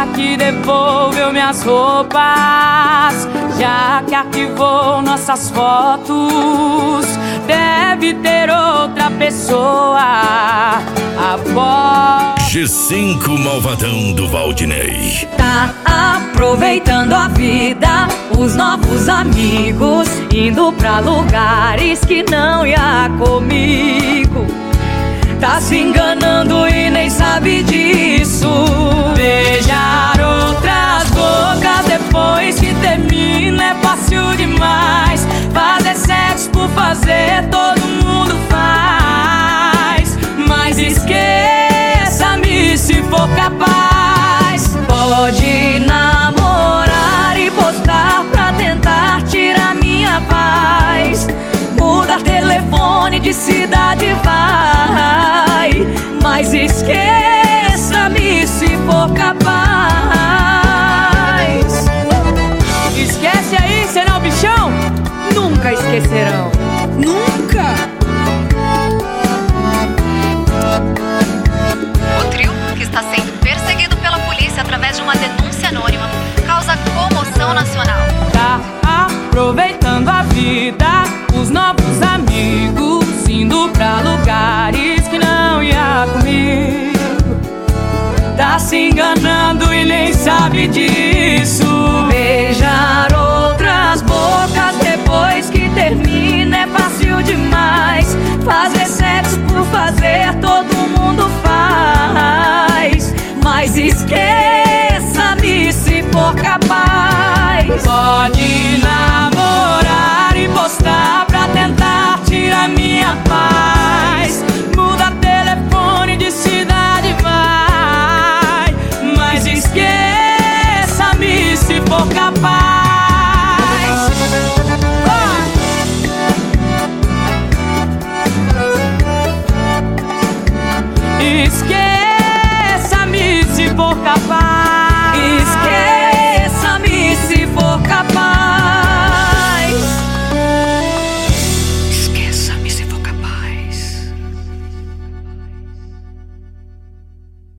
que devolveu minhas roupas, já que arquivou nossas fotos. Deve ter outra pessoa após. G5 Malvadão do Valdinei. Tá aproveitando a vida, os novos amigos, indo pra lugares que não ia comigo. Tá se enganando e nem sabe disso. Beijar outras bocas depois que termina é fácil demais. Fazer sexo por fazer todo mundo faz. Mas esqueça-me se for capaz. Pode namorar e postar pra tentar tirar minha paz. Muda telefone de cidade, vai. Mas esqueça-me se for capaz. Esquece aí, será o bichão? Nunca esquecerão. Nunca. O trio, que está sendo perseguido pela polícia através de uma denúncia anônima, causa comoção nacional. Tá aproveitando a vida, os novos amigos, indo pra lugares que não ia comigo. Tá se enganando e nem sabe disso. Beijar outras bocas depois que termina é fácil demais. Fazer sexo por fazer todo mundo faz. Mas esquece